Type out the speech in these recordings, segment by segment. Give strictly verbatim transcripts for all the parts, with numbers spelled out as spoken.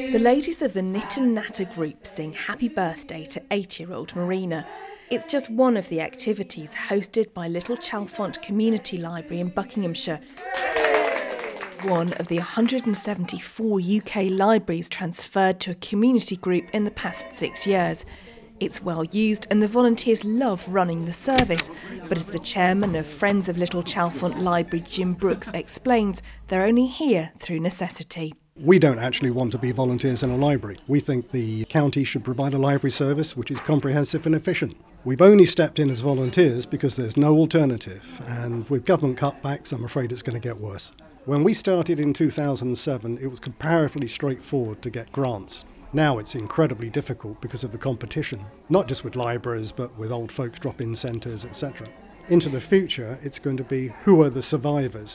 The ladies of the Knit and Natter group sing happy birthday to eight-year-old Marina. It's just one of the activities hosted by Little Chalfont Community Library in Buckinghamshire. One of the one hundred seventy-four U K libraries transferred to a community group in the past six years. It's well used and the volunteers love running the service, but as the chairman of Friends of Little Chalfont Library, Jim Brooks, explains, they're only here through necessity. We don't actually want to be volunteers in a library. We think the county should provide a library service which is comprehensive and efficient. We've only stepped in as volunteers because there's no alternative, and with government cutbacks, I'm afraid it's going to get worse. When we started in two thousand seven, it was comparatively straightforward to get grants. Now it's incredibly difficult because of the competition, not just with libraries, but with old folks drop-in centres, et cetera. Into the future, it's going to be who are the survivors.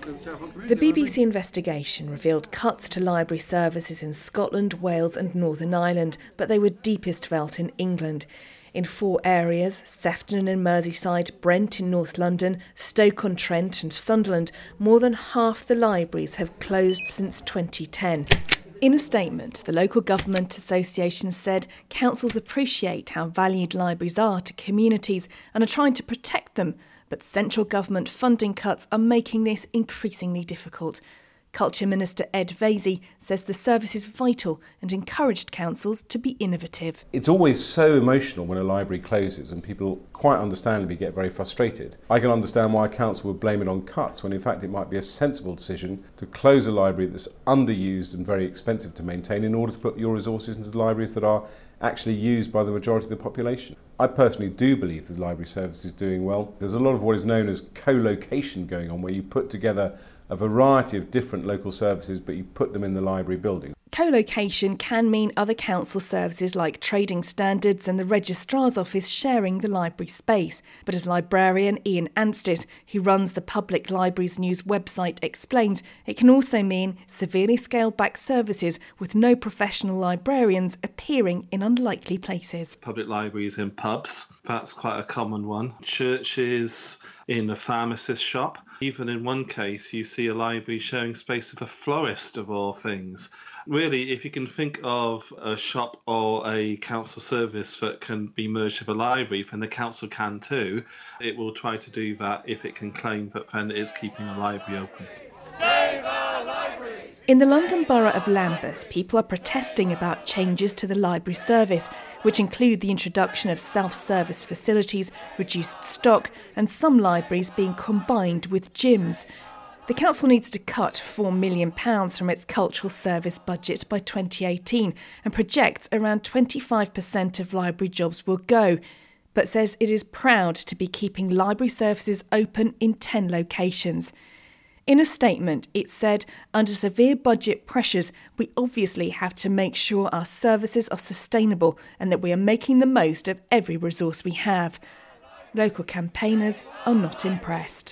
The B B C investigation revealed cuts to library services in Scotland, Wales and Northern Ireland, but they were deepest felt in England. In four areas, Sefton in Merseyside, Brent in North London, Stoke-on-Trent and Sunderland, more than half the libraries have closed since twenty ten. In a statement, the Local Government Association said councils appreciate how valued libraries are to communities and are trying to protect them, but central government funding cuts are making this increasingly difficult. Culture Minister Ed Vaizey says the service is vital and encouraged councils to be innovative. It's always so emotional when a library closes and people quite understandably get very frustrated. I can understand why a council would blame it on cuts when in fact it might be a sensible decision to close a library that's underused and very expensive to maintain in order to put your resources into the libraries that are actually used by the majority of the population. I personally do believe the library service is doing well. There's a lot of what is known as co-location going on, where you put together a variety of different local services, but you put them in the library building. Co-location can mean other council services like Trading Standards and the Registrar's Office sharing the library space. But as librarian Ian Anstice, who runs the Public Libraries News website, explains, it can also mean severely scaled back services with no professional librarians appearing in unlikely places. Public libraries in pubs, that's quite a common one. Churches, in a pharmacist shop. Even in one case, you see a library sharing space with a florist, of all things. Really, if you can think of a shop or a council service that can be merged with a library, then the council can too. It will try to do that if it can claim that then it is keeping the library open. Save our libraries! In the London Borough of Lambeth, people are protesting about changes to the library service, which include the introduction of self-service facilities, reduced stock, and some libraries being combined with gyms. The council needs to cut four million pounds from its cultural service budget by twenty eighteen and projects around twenty-five percent of library jobs will go, but says it is proud to be keeping library services open in ten locations. In a statement, it said, under severe budget pressures, we obviously have to make sure our services are sustainable and that we are making the most of every resource we have. Local campaigners are not impressed.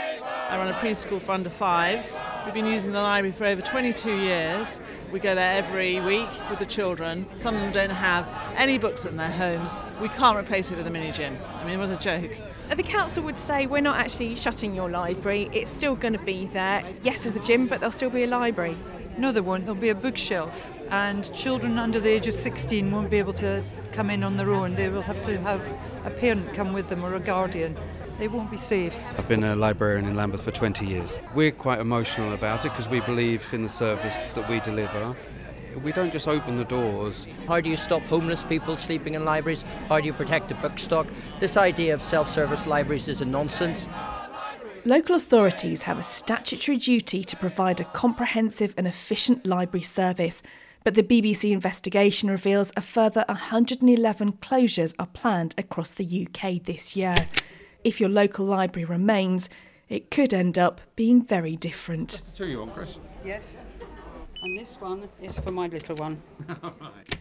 I run a preschool for under fives. We've been using the library for over twenty-two years. We go there every week with the children. Some of them don't have any books in their homes. We can't replace it with a mini gym. I mean, it was a joke. The council would say we're not actually shutting your library, it's still going to be there. Yes, there's a gym, but there'll still be a library. No, there won't. There'll be a bookshelf, and children under the age of sixteen won't be able to come in on their own. They will have to have a parent come with them or a guardian. They won't be safe. I've been a librarian in Lambeth for twenty years. We're quite emotional about it because we believe in the service that we deliver. We don't just open the doors. How do you stop homeless people sleeping in libraries? How do you protect the book stock? This idea of self-service libraries is a nonsense. Local authorities have a statutory duty to provide a comprehensive and efficient library service, but the B B C investigation reveals a further one hundred eleven closures are planned across the U K this year. If your local library remains, it could end up being very different. That's the two you want, Chris? Yes. And this one is for my little one. All right.